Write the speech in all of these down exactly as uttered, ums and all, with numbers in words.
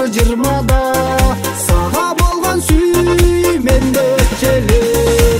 азыр жыйырмада, сага болгон сүймемде өтчелек.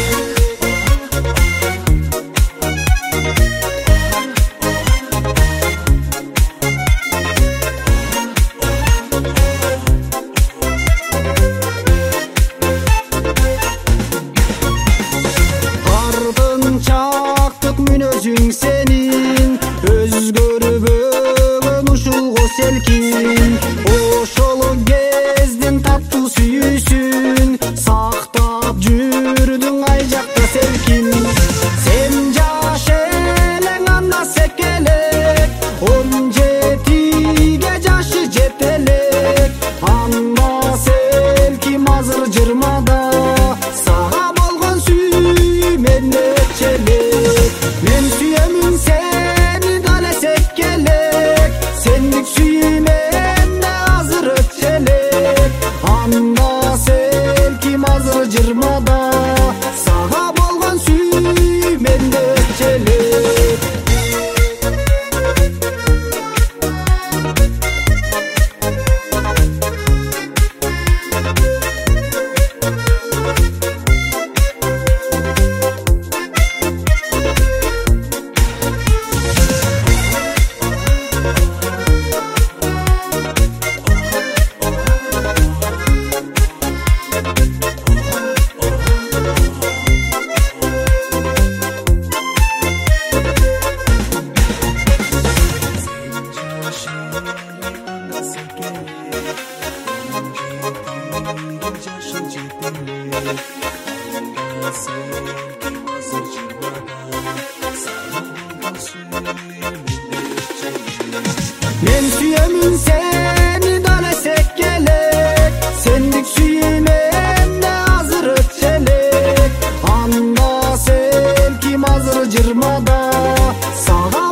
Артынчактык мүнөзүң сенин, өзгөрбөгөн ушул го селкин. Ошол кездин таттуу сүйүүсүн сактап жүрдүң ай жакта селкин. Сен жаш элең анда секелек, он жетиге жашы жетелек. Анда селким азыр жыйырмада, сага болгон сүймемде өтчелек. Мен сүйөмүн сени дал эсеккелек, сендик сүймемде азыр өтчелек. Анда селким азыр жыйырмада, сага болгон сүймемде өтчелек. Мен сүйөмүн сени дал эсеккелек, сендик сүймемде азыр өтчелек. Анда селким азыр жыйырмада, сага